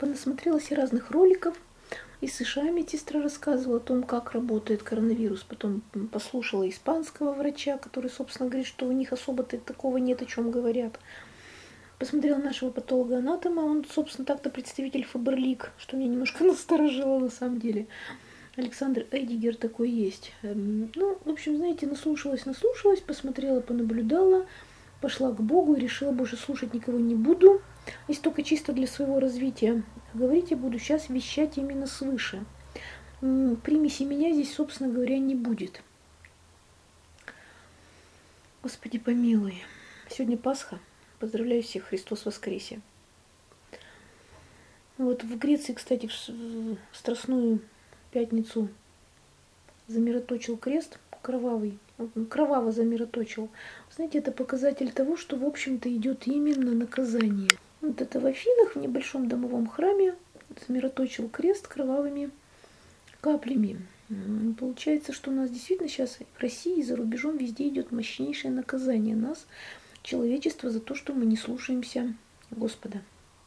Понасмотрелась я разных роликов. Из США медсестра рассказывала о том, как работает коронавирус. Потом послушала испанского врача, который, собственно, говорит, что у них особо-то такого нет, о чем говорят. Посмотрела нашего патолога-анатома, он, собственно, так-то представитель Фаберлик, что меня немножко насторожило на самом деле. Александр Эдигер такой есть. Ну, в общем, знаете, наслушалась, посмотрела, понаблюдала, пошла к Богу и решила, больше слушать никого не буду. Если только чисто для своего развития. Говорить я буду сейчас, вещать именно свыше. Примеси меня здесь, собственно говоря, не будет. Господи помилуй. Сегодня Пасха. Поздравляю всех, Христос воскресе. Вот в Греции, кстати, в Страстную пятницу замироточил крест кровавый. Кроваво замироточил. Знаете, это показатель того, что, в общем-то, идет именно наказание. Вот это в Афинах, в небольшом домовом храме, замироточил крест кровавыми каплями. Получается, что у нас действительно сейчас в России и за рубежом везде идет мощнейшее наказание нас, человечества, за то, что мы не слушаемся Господа.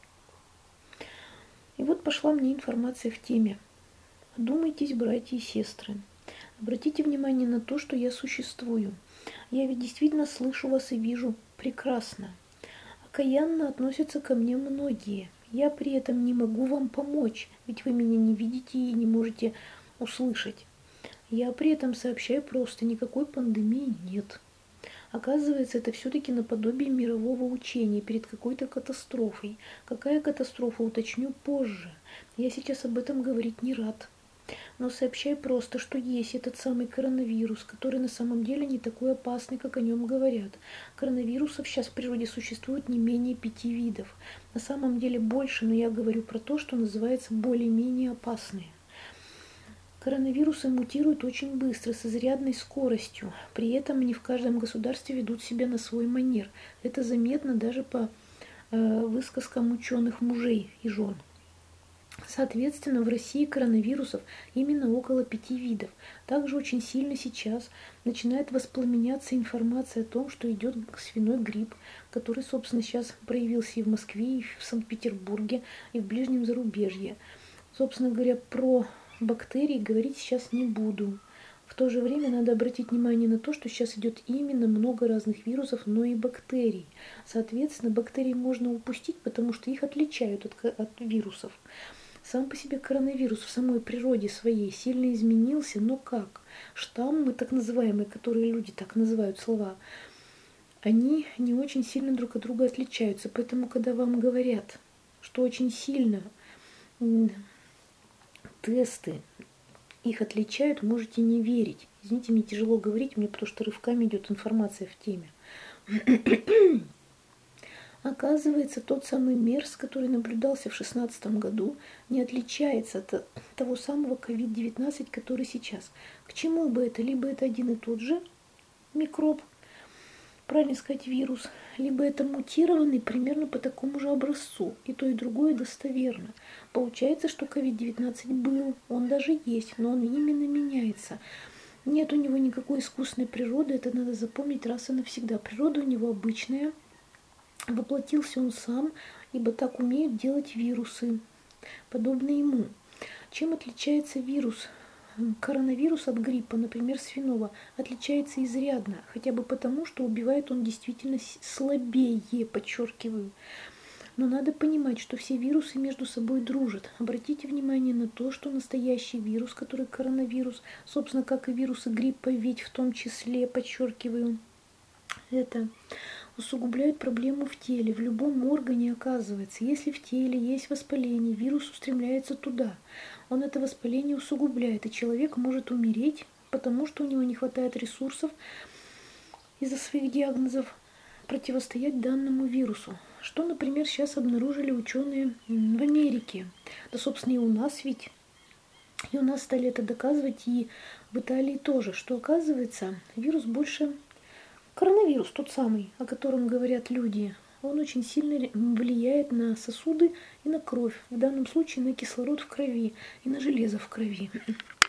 И вот пошла мне информация в теме. Одумайтесь, братья и сестры. Обратите внимание на то, что я существую. Я ведь действительно слышу вас и вижу прекрасно. Окаянно относятся ко мне многие. Я при этом не могу вам помочь, ведь вы меня не видите и не можете услышать. Я при этом сообщаю просто, никакой пандемии нет. Оказывается, это все-таки наподобие мирового учения перед какой-то катастрофой. Какая катастрофа, уточню позже. Я сейчас об этом говорить не рад. Но сообщаю просто, что есть этот самый коронавирус, который на самом деле не такой опасный, как о нем говорят. Коронавирусов сейчас в природе существует не менее 5 видов. На самом деле больше, но я говорю про то, что называется более-менее опасные. Коронавирусы мутируют очень быстро, с изрядной скоростью. При этом не в каждом государстве ведут себя на свой манер. Это заметно даже по высказкам ученых мужей и жен. Соответственно, в России коронавирусов именно около 5 видов. Также очень сильно сейчас начинает воспламеняться информация о том, что идет свиной грипп, который, собственно, сейчас проявился и в Москве, и в Санкт-Петербурге, и в ближнем зарубежье. Собственно говоря, про бактерии говорить сейчас не буду. В то же время надо обратить внимание на то, что сейчас идет именно много разных вирусов, но и бактерий. Соответственно, бактерии можно упустить, потому что их отличают от вирусов. Сам по себе коронавирус в самой природе своей сильно изменился, но как? Штаммы, так называемые, которые люди так называют слова, они не очень сильно друг от друга отличаются. Поэтому, когда вам говорят, что очень сильно тесты их отличают, можете не верить. Извините, мне тяжело говорить, мне потому что рывками идет информация в теме. Оказывается, тот самый МЕРС, который наблюдался в 2016 году, не отличается от того самого COVID-19, который сейчас. К чему бы это? Либо это один и тот же микроб, правильно сказать, вирус, либо это мутированный примерно по такому же образцу. И то, и другое достоверно. Получается, что COVID-19 был, он даже есть, но он именно меняется. Нет у него никакой искусственной природы, это надо запомнить раз и навсегда. Природа у него обычная. Воплотился он сам, ибо так умеют делать вирусы, подобные ему. Чем отличается вирус? Коронавирус от гриппа, например, свиного, отличается изрядно, хотя бы потому, что убивает он действительно слабее, подчеркиваю. Но надо понимать, что все вирусы между собой дружат. Обратите внимание на то, что настоящий вирус, который коронавирус, собственно, как и вирусы гриппа, ведь в том числе, подчеркиваю, это усугубляет проблему в теле, в любом органе оказывается. Если в теле есть воспаление, вирус устремляется туда. Он это воспаление усугубляет, и человек может умереть, потому что у него не хватает ресурсов из-за своих диагнозов противостоять данному вирусу. Что, например, сейчас обнаружили ученые в Америке. Да, собственно, и у нас ведь. И у нас стали это доказывать, и в Италии тоже, что оказывается, вирус больше... Коронавирус, тот самый, о котором говорят люди, он очень сильно влияет на сосуды и на кровь. В данном случае на кислород в крови и на железо в крови.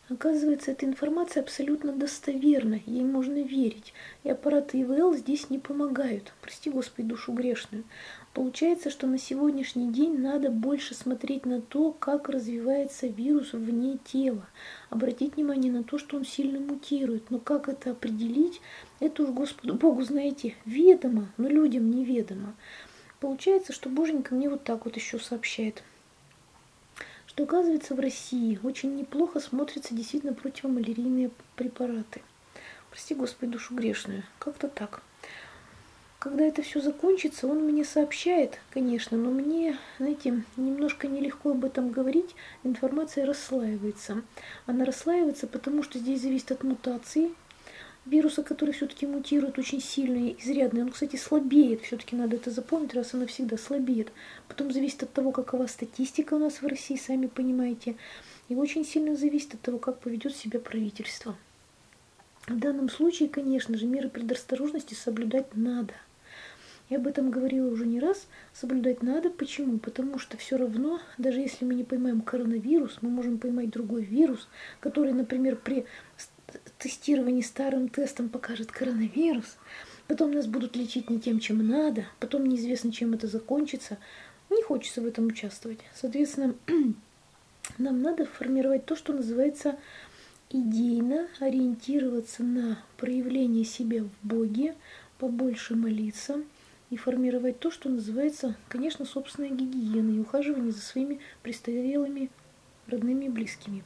Оказывается, эта информация абсолютно достоверна, ей можно верить. И аппараты ИВЛ здесь не помогают. Прости, Господи, душу грешную. Получается, что на сегодняшний день надо больше смотреть на то, как развивается вирус вне тела. Обратить внимание на то, что он сильно мутирует. Но как это определить, это уж Господу Богу, знаете, ведомо, но людям неведомо. Получается, что Боженька мне вот так вот еще сообщает, что, оказывается, в России очень неплохо смотрятся действительно противомалярийные препараты. Прости, Господи, душу грешную. Как-то так. Когда это все закончится, он мне сообщает, конечно, но мне, знаете, немножко нелегко об этом говорить. Информация расслаивается. Она расслаивается, потому что здесь зависит от мутации вируса, который все-таки мутирует очень сильно и изрядно. Он, кстати, слабеет, все-таки надо это запомнить, раз и навсегда слабеет. Потом зависит от того, какова статистика у нас в России, сами понимаете. И очень сильно зависит от того, как поведет себя правительство. В данном случае, конечно же, меры предосторожности соблюдать надо. Я об этом говорила уже не раз. Соблюдать надо. Почему? Потому что все равно, даже если мы не поймаем коронавирус, мы можем поймать другой вирус, который, например, при тестировании старым тестом покажет коронавирус. Потом нас будут лечить не тем, чем надо. Потом неизвестно, чем это закончится. Не хочется в этом участвовать. Соответственно, нам надо формировать то, что называется идейно ориентироваться на проявление себя в Боге, побольше молиться и формировать то, что называется, конечно, собственная гигиена и ухаживание за своими престарелыми родными и близкими.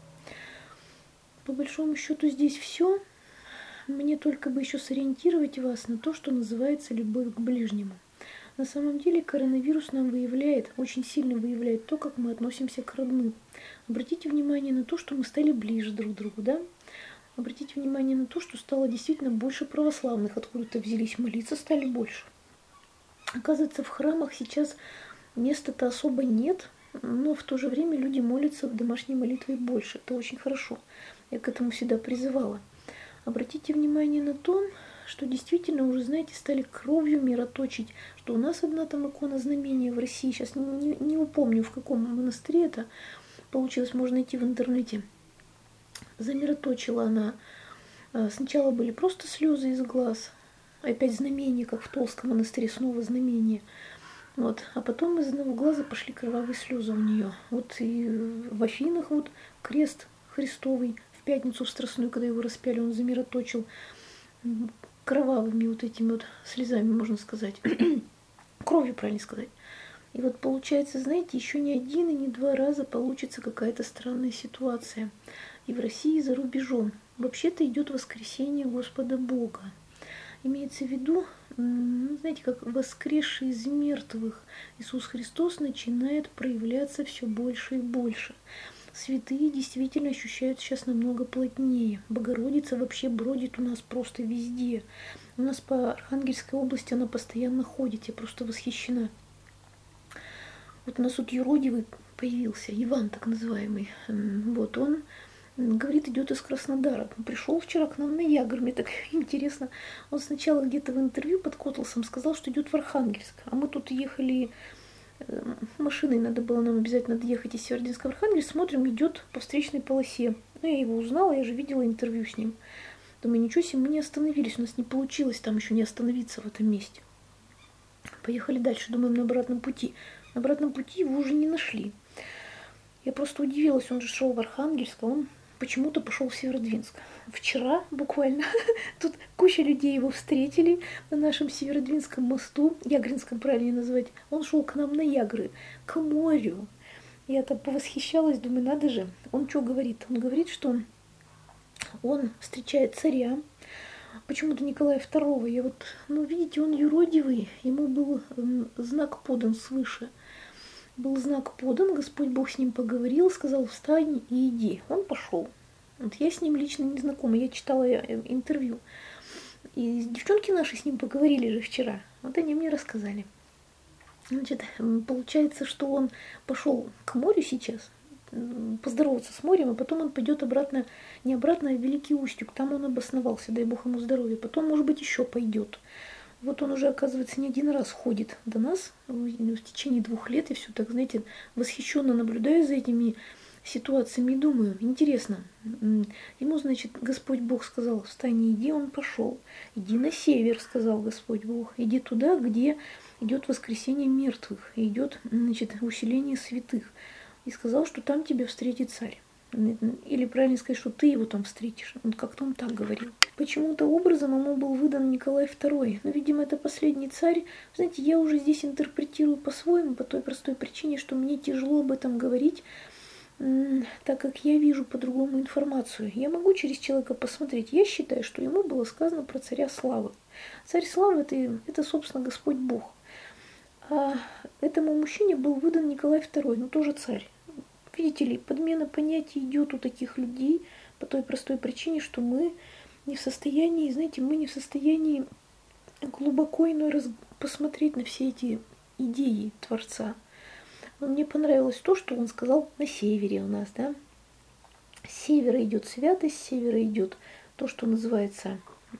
По большому счету здесь все. Мне только бы еще сориентировать вас на то, что называется любовь к ближнему. На самом деле коронавирус нам выявляет, очень сильно выявляет то, как мы относимся к родным. Обратите внимание на то, что мы стали ближе друг к другу, да? Обратите внимание на то, что стало действительно больше православных, откуда-то взялись, молиться стали больше. Оказывается, в храмах сейчас места-то особо нет, но в то же время люди молятся домашней молитвой больше. Это очень хорошо. Я к этому всегда призывала. Обратите внимание на то, что действительно уже, знаете, стали кровью мироточить, что у нас одна там икона знамения в России, сейчас не упомню, в каком монастыре это получилось, можно найти в интернете. Замироточила она. Сначала были просто слезы из глаз, опять знамения, как в Толстом монастыре, снова знамения. Вот. А потом из одного глаза пошли кровавые слезы у нее. Вот и в Афинах вот крест Христовый в пятницу в Страстную, когда его распяли, он замироточил кровавыми вот этими вот слезами, можно сказать. Кровью, правильно сказать. И вот получается, знаете, еще не один и не два раза получится какая-то странная ситуация. И в России, и за рубежом. Вообще-то идет воскресение Господа Бога. Имеется в виду, знаете, как воскресший из мертвых Иисус Христос начинает проявляться все больше и больше. Святые действительно ощущают сейчас намного плотнее. Богородица вообще бродит у нас просто везде. У нас по Архангельской области она постоянно ходит. Я просто восхищена. Вот у нас тут юродивый появился, Иван так называемый. Вот он, говорит, идет из Краснодара. Он пришел вчера к нам на Ягр. Мне так интересно. Он сначала где-то в интервью под Котласом сказал, что идет в Архангельск. А мы тут ехали машиной, надо было нам обязательно доехать из Северодвинска в Архангельск. Смотрим, идет по встречной полосе. Ну, я его узнала, я же видела интервью с ним. Думаю, ничего себе, мы не остановились. У нас не получилось там еще не остановиться в этом месте. Поехали дальше, думаем, на обратном пути. На обратном пути его уже не нашли. Я просто удивилась, он же шел в Архангельск, а он почему-то пошел в Северодвинск. Вчера буквально тут куча людей его встретили на нашем Северодвинском мосту, Ягринском правильно назвать. Он шел к нам на Ягры, к морю. Я так повосхищалась, думаю, надо же. Он что говорит? Он говорит, что он встречает царя, почему-то Николая II. Я вот, видите, он юродивый, ему был знак подан свыше. Был знак подан, Господь Бог с ним поговорил, сказал, встань и иди. Он пошел. Вот я с ним лично не знакома, я читала интервью. И девчонки наши с ним поговорили же вчера. Вот они мне рассказали. Значит, получается, что он пошел к морю сейчас, поздороваться с морем, а потом он пойдет обратно, не обратно, а в Великий Устюг. Там он обосновался, дай Бог ему здоровья. Потом, может быть, еще пойдет. Вот он уже, оказывается, не один раз ходит до нас в течение 2 лет. И все так, знаете, восхищенно наблюдаю за этими ситуациями и думаю, интересно, ему, значит, Господь Бог сказал, встань и иди, он пошел. Иди на север, сказал Господь Бог, иди туда, где идет воскресение мертвых, и идет, значит, усиление святых. И сказал, что там тебя встретит царь. Или правильно сказать, что ты его там встретишь. Вот как-то он так говорил. Почему-то образом ему был выдан Николай II. Но, видимо, это последний царь. Знаете, я уже здесь интерпретирую по-своему, по той простой причине, что мне тяжело об этом говорить, так как я вижу по-другому информацию. Я могу через человека посмотреть. Я считаю, что ему было сказано про царя славы. Царь славы это собственно, Господь Бог. А этому мужчине был выдан Николай II, но тоже царь. Видите ли, подмена понятий идет у таких людей по той простой причине, что мы не в состоянии, знаете, мы не в состоянии глубоко иной раз посмотреть на все эти идеи Творца. Но мне понравилось то, что он сказал на севере у нас, да. С севера идет святость, с севера идет то, что называется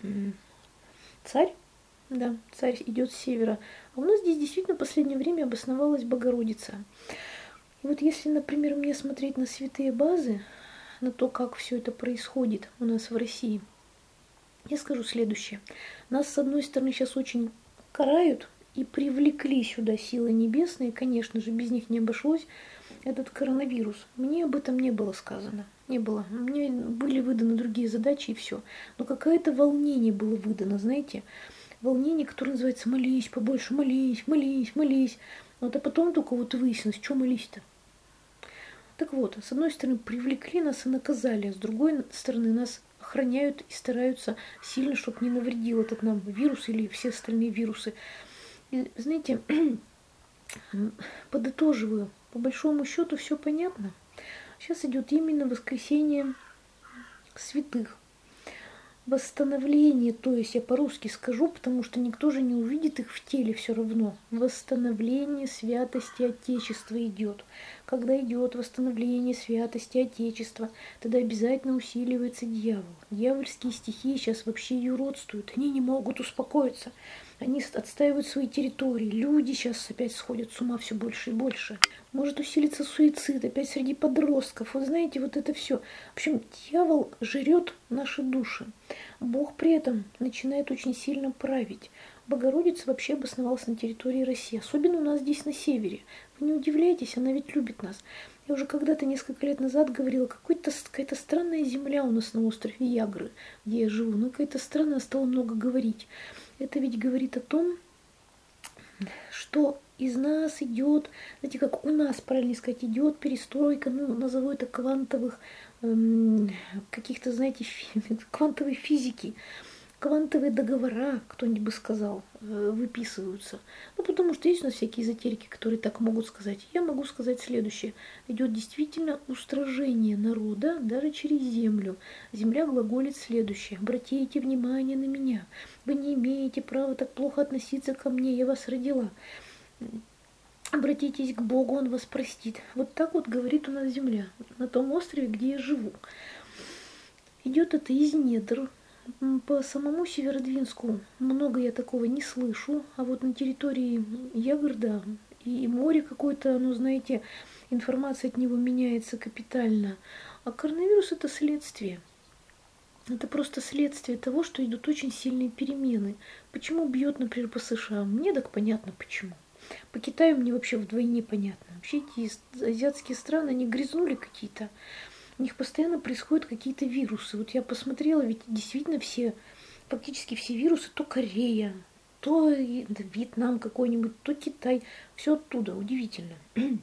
царь. Да, царь идет с севера. А у нас здесь действительно в последнее время обосновалась Богородица. И вот если, например, мне смотреть на святые базы, на то, как все это происходит у нас в России, я скажу следующее. Нас, с одной стороны, сейчас очень карают и привлекли сюда силы небесные, конечно же, без них не обошлось, этот коронавирус. Мне об этом не было сказано. Не было. Мне были выданы другие задачи и все. Но какое-то волнение было выдано, знаете, волнение, которое называется «молись побольше, молись, молись, молись». Вот, а потом только вот выяснилось, что молись-то. Так вот, с одной стороны, привлекли нас и наказали, а с другой стороны, нас охраняют и стараются сильно, чтобы не навредил этот нам вирус или все остальные вирусы. И, знаете, подытоживаю, по большому счету все понятно. Сейчас идет именно воскресение святых. Восстановление, то есть я по-русски скажу, потому что никто же не увидит их в теле все равно. Восстановление святости Отечества идет. Когда идет восстановление святости Отечества, тогда обязательно усиливается дьявол. Дьявольские стихии сейчас вообще юродствуют, они не могут успокоиться. Они отстаивают свои территории. Люди сейчас опять сходят с ума все больше и больше. Может усилиться суицид опять среди подростков. Вы знаете, вот это все. В общем, дьявол жрет наши души. Бог при этом начинает очень сильно править. Богородица вообще обосновалась на территории России, особенно у нас здесь на севере. Вы не удивляйтесь, она ведь любит нас. Я уже когда-то несколько лет назад говорила, какая-то странная земля у нас на острове Ягры, где я живу. Ну, какая-то странная, стала много говорить. Это ведь говорит о том, что из нас идет, знаете, как у нас, правильно сказать, идет перестройка, ну, назову это квантовых, каких-то, знаете, квантовой физики. Квантовые договора, кто-нибудь бы сказал, выписываются. Ну, потому что есть у нас всякие эзотерики, которые так могут сказать. Я могу сказать следующее. Идет действительно устражение народа даже через землю. Земля глаголит следующее. Обратите внимание на меня. Вы не имеете права так плохо относиться ко мне. Я вас родила. Обратитесь к Богу, Он вас простит. Вот так вот говорит у нас земля. На том острове, где я живу. Идет это из недр. По самому Северодвинску много я такого не слышу, а вот на территории Ягр, да, и море какое-то, ну, знаете, информация от него меняется капитально. А коронавирус это следствие. Это просто следствие того, что идут очень сильные перемены. Почему бьет, например, по США? Мне так понятно почему. По Китаю мне вообще вдвойне понятно. Вообще эти азиатские страны, они грязнули какие-то. У них постоянно происходят какие-то вирусы. Вот я посмотрела, ведь действительно практически все вирусы, то Корея, то Вьетнам какой-нибудь, то Китай, все оттуда, удивительно.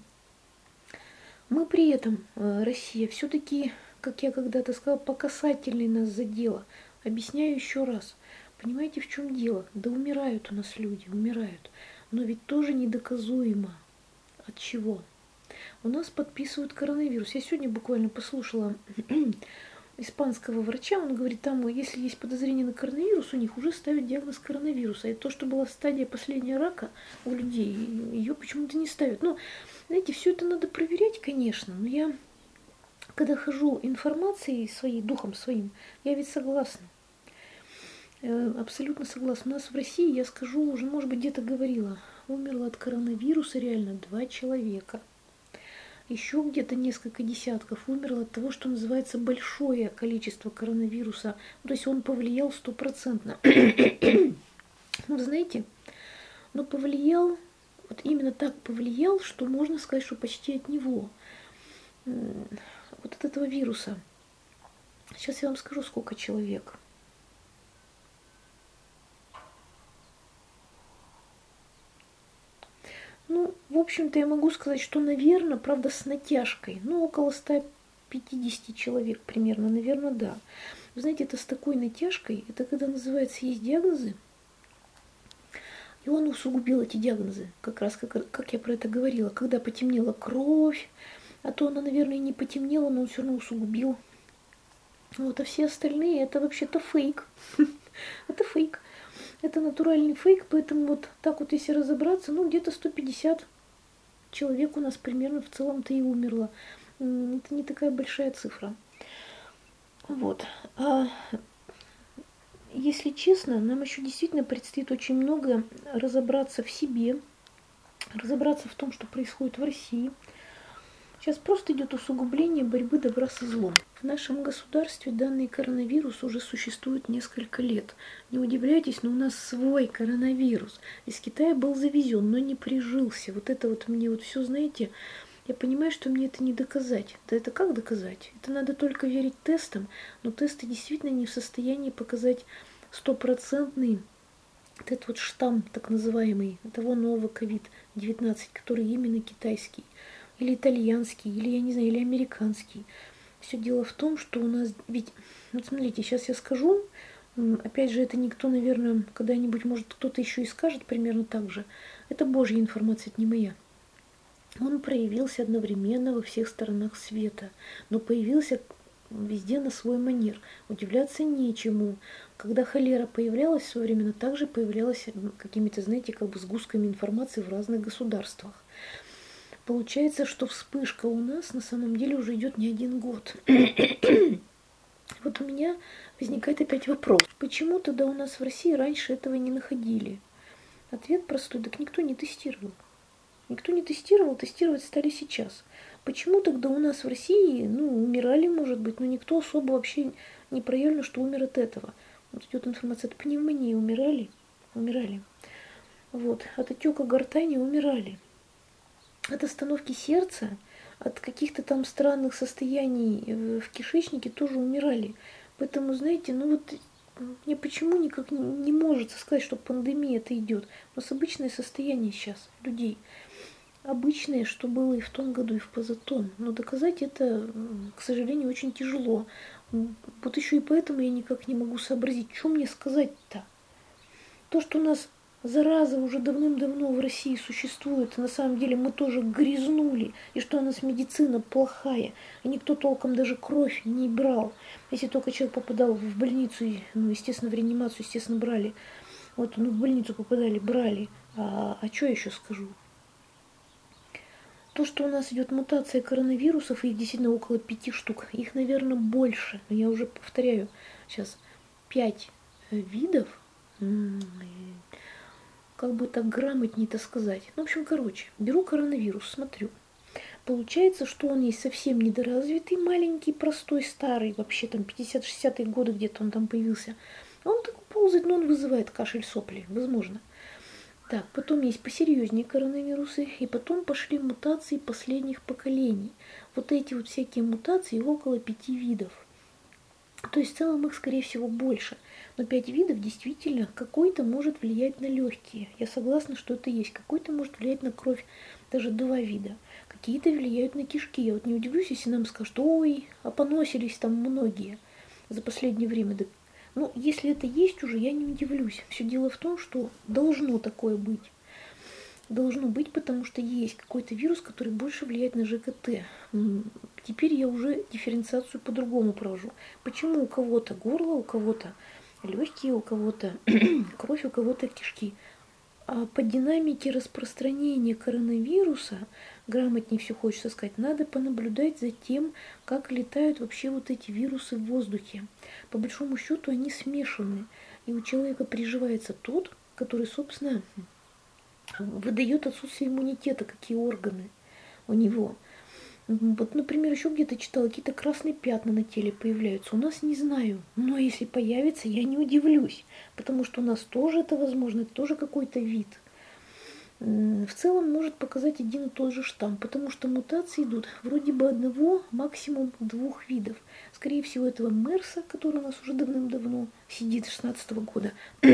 Мы при этом, Россия, все-таки, как я когда-то сказала, по касательной нас задела. Объясняю еще раз. Понимаете, в чем дело? Да умирают у нас люди, умирают. Но ведь тоже недоказуемо. От чего? У нас подписывают коронавирус. Я сегодня буквально послушала испанского врача. Он говорит, там, если есть подозрение на коронавирус, у них уже ставят диагноз коронавируса. И то, что была стадия последнего рака у людей, ее почему-то не ставят. Ну, знаете, все это надо проверять, конечно. Но я, когда хожу информацией своей, духом своим, я ведь согласна. Абсолютно согласна. У нас в России, я скажу, уже, может быть, где-то говорила, умерло от коронавируса реально 2 человека. еще где-то несколько десятков умерло от того, что называется большое количество коронавируса. То есть он повлиял стопроцентно. Ну, знаете, но повлиял, вот именно так повлиял, что можно сказать, что почти от него, вот от этого вируса. Сейчас я вам скажу, сколько человек. Ну, в общем-то, я могу сказать, что, наверное, правда, с натяжкой, ну, около 150 человек примерно, наверное, да. Вы знаете, это с такой натяжкой, это когда называется есть диагнозы, и он усугубил эти диагнозы, как раз как я про это говорила, когда потемнела кровь, а то она, наверное, не потемнела, но он все равно усугубил. Вот, а все остальные это вообще-то фейк. Это фейк. Это натуральный фейк, поэтому вот так вот, если разобраться, ну, где-то 150 человек у нас примерно в целом-то и умерло. Это не такая большая цифра. Вот. А если честно, нам еще действительно предстоит очень много разобраться в себе, разобраться в том, что происходит в России. Сейчас просто идет усугубление борьбы добра со злом. В нашем государстве данный коронавирус уже существует несколько лет. Не удивляйтесь, но у нас свой коронавирус. Из Китая был завезен, но не прижился. Вот это вот мне вот все, знаете, я понимаю, что мне это не доказать. Да это как доказать? Это надо только верить тестам, но тесты действительно не в состоянии показать стопроцентный вот этот вот штамм, так называемый, того нового COVID-19, который именно китайский, или итальянский, или, я не знаю, или американский. Все дело в том, что у нас, ведь, вот смотрите, сейчас я скажу, опять же, это никто, наверное, когда-нибудь, может, кто-то еще и скажет примерно так же. Это Божья информация, это не моя. Он проявился одновременно во всех сторонах света, но появился везде на свой манер. Удивляться нечему. Когда холера появлялась своевременно, также появлялась какими-то, знаете, как бы сгустками информации в разных государствах. Получается, что вспышка у нас на самом деле уже идет не один год. Вот у меня возникает опять вопрос. Почему тогда у нас в России раньше этого не находили? Ответ простой. Так никто не тестировал. Никто не тестировал, тестировать стали сейчас. Почему тогда у нас в России, ну, умирали, может быть, но никто особо вообще не проявлено, что умер от этого. Вот идет информация от пневмонии, умирали. Вот, от отека гортани умирали. От остановки сердца, от каких-то там странных состояний в кишечнике тоже умирали. Поэтому, знаете, ну вот мне почему никак не может сказать, что пандемия это идет. У нас обычное состояние сейчас людей. Обычное, что было и в том году, и в позатом. Но доказать это, к сожалению, очень тяжело. Вот еще и поэтому я никак не могу сообразить, что мне сказать-то. То, что у нас зараза уже давным-давно в России существует, и на самом деле мы тоже грязнули, и что у нас медицина плохая, и никто толком даже кровь не брал. Если только человек попадал в больницу, ну, естественно, в реанимацию, естественно, брали. Вот, ну, в больницу попадали, брали. А что я еще скажу? То, что у нас идет мутация коронавирусов, их действительно около 5 штук, их, наверное, больше. Но я уже повторяю, сейчас 5 видов, как бы так грамотнее-то сказать. Ну, в общем, короче, беру коронавирус, смотрю. Получается, что он есть совсем недоразвитый, маленький, простой, старый, вообще там 50-60-е годы где-то он там появился. Он так ползает, но он вызывает кашель, сопли, возможно. Так, потом есть посерьезнее коронавирусы, и потом пошли мутации последних поколений. Вот эти вот всякие мутации около 5 видов. То есть в целом их, скорее всего, больше. Но 5 видов действительно какой-то может влиять на легкие. Я согласна, что это есть. Какой-то может влиять на кровь, даже 2 вида. Какие-то влияют на кишки. Я вот не удивлюсь, если нам скажут, ой, а поносились там многие за последнее время. Ну, если это есть уже, я не удивлюсь. Все дело в том, что должно такое быть. Должно быть, потому что есть какой-то вирус, который больше влияет на ЖКТ. Теперь я уже дифференциацию по-другому провожу. Почему у кого-то горло, у кого-то легкие, у кого-то кровь, у кого-то кишки. А по динамике распространения коронавируса, грамотнее все хочется сказать, надо понаблюдать за тем, как летают вообще вот эти вирусы в воздухе. По большому счету они смешаны. И у человека приживается тот, который, собственно, выдает отсутствие иммунитета, какие органы у него. Вот, например, еще где-то читала, какие-то красные пятна на теле появляются. У нас не знаю. Но если появится, я не удивлюсь. Потому что у нас тоже это возможно, это тоже какой-то вид. В целом может показать один и тот же штамм, потому что мутации идут вроде бы одного, максимум двух видов. Скорее всего, этого Мерса, который у нас уже давным-давно сидит с 16 года.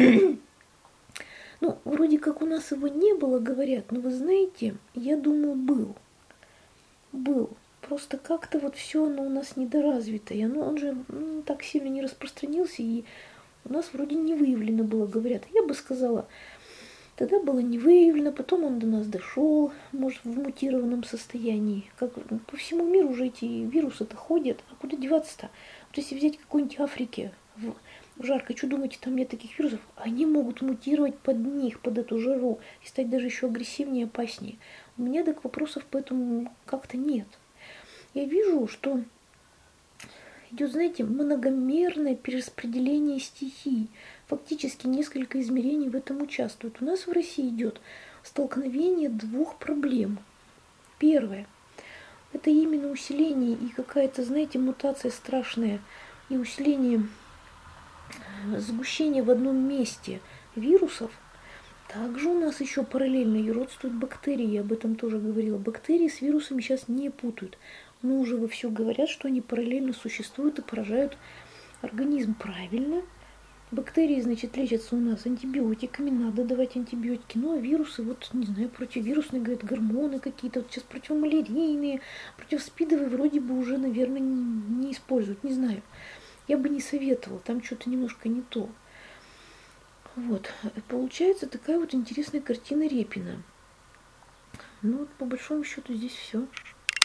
Ну, вроде как у нас его не было, говорят, но вы знаете, я думаю, был. Был. Просто как-то вот все оно у нас недоразвито. И он же так сильно не распространился, и у нас вроде не выявлено было, говорят. Я бы сказала, тогда было не выявлено, потом он до нас дошел, может, в мутированном состоянии. Как по всему миру уже эти вирусы-то ходят, а куда деваться-то? Вот если взять какой-нибудь Африке, в жарко, что думаете, там нет таких вирусов? Они могут мутировать под них, под эту жару, и стать даже еще агрессивнее, опаснее. У меня так вопросов поэтому как-то нет. Я вижу, что идет, знаете, многомерное перераспределение стихий. Фактически несколько измерений в этом участвуют. У нас в России идет столкновение двух проблем. Первое – это именно усиление и какая-то, знаете, мутация страшная, и усиление сгущения в одном месте вирусов. Также у нас еще параллельно юродствуют бактерии, я об этом тоже говорила. Бактерии с вирусами сейчас не путают. Но уже вовсю говорят, что они параллельно существуют и поражают организм. Правильно. Бактерии, значит, лечатся у нас антибиотиками, надо давать антибиотики. Ну, а вирусы, вот, не знаю, противовирусные, говорят, гормоны какие-то. Вот сейчас противомалярийные, противоспидовые вроде бы уже, наверное, не используют, не знаю. Я бы не советовала, там что-то немножко не то. Вот, получается такая вот интересная картина Репина. Ну, вот, по большому счету здесь все.